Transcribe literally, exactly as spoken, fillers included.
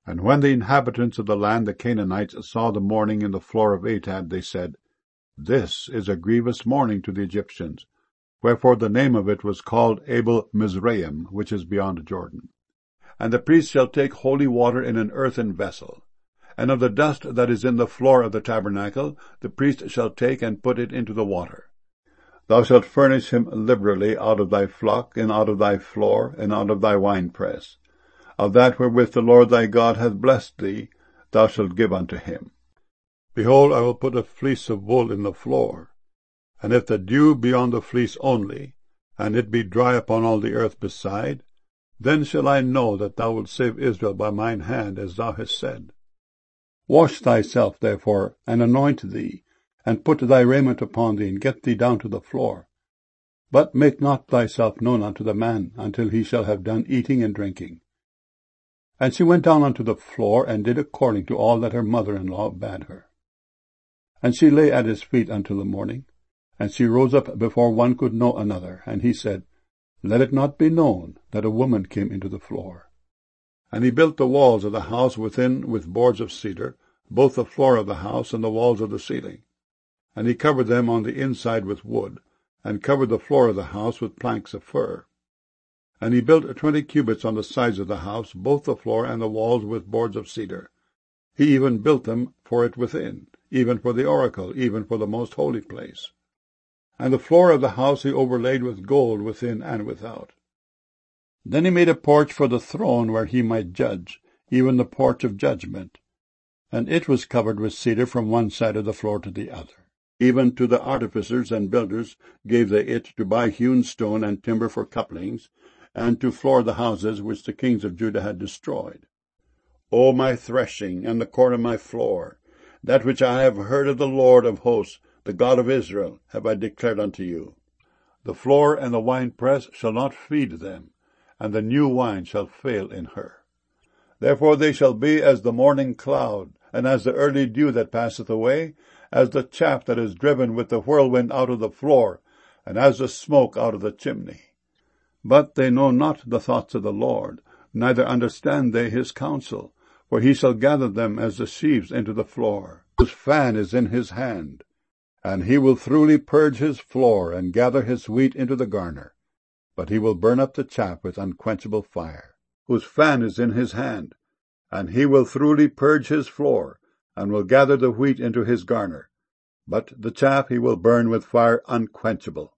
And when the inhabitants of the land, the Canaanites, saw the mourning in the floor of Atad, they said, This is a grievous mourning to the Egyptians. Wherefore the name of it was called Abel Mizraim, which is beyond Jordan. And the priest shall take holy water in an earthen vessel. And of the dust that is in the floor of the tabernacle, the priest shall take and put it into the water. Thou shalt furnish him liberally out of thy flock, and out of thy floor, and out of thy winepress. Of that wherewith the Lord thy God hath blessed thee, thou shalt give unto him. Behold, I will put a fleece of wool in the floor, and if the dew be on the fleece only, and it be dry upon all the earth beside, then shall I know that thou wilt save Israel by mine hand, as thou hast said. Wash thyself, therefore, and anoint thee, and put thy raiment upon thee, and get thee down to the floor. But make not thyself known unto the man, until he shall have done eating and drinking. And she went down unto the floor, and did according to all that her mother-in-law bade her. And she lay at his feet until the morning, and she rose up before one could know another. And he said, Let it not be known that a woman came into the floor. And he built the walls of the house within with boards of cedar, both the floor of the house and the walls of the ceiling. And he covered them on the inside with wood, and covered the floor of the house with planks of fir. And he built twenty cubits on the sides of the house, both the floor and the walls with boards of cedar. He even built them for it within, even for the oracle, even for the most holy place. And the floor of the house he overlaid with gold within and without. Then he made a porch for the throne where he might judge, even the porch of judgment. And it was covered with cedar from one side of the floor to the other. Even to the artificers and builders gave they it to buy hewn stone and timber for couplings, and to floor the houses which the kings of Judah had destroyed. O my threshing, and the corn of my floor, that which I have heard of the Lord of hosts, the God of Israel, have I declared unto you. The floor and the winepress shall not feed them, and the new wine shall fail in her. Therefore they shall be as the morning cloud, and as the early dew that passeth away, as the chaff that is driven with the whirlwind out of the floor, and as the smoke out of the chimney. But they know not the thoughts of the Lord, neither understand they his counsel, for he shall gather them as the sheaves into the floor, whose fan is in his hand. And he will thoroughly purge his floor, and gather his wheat into the garner. But he will burn up the chaff with unquenchable fire, whose fan is in his hand. And he will thoroughly purge his floor, and will gather the wheat into his garner. But the chaff he will burn with fire unquenchable.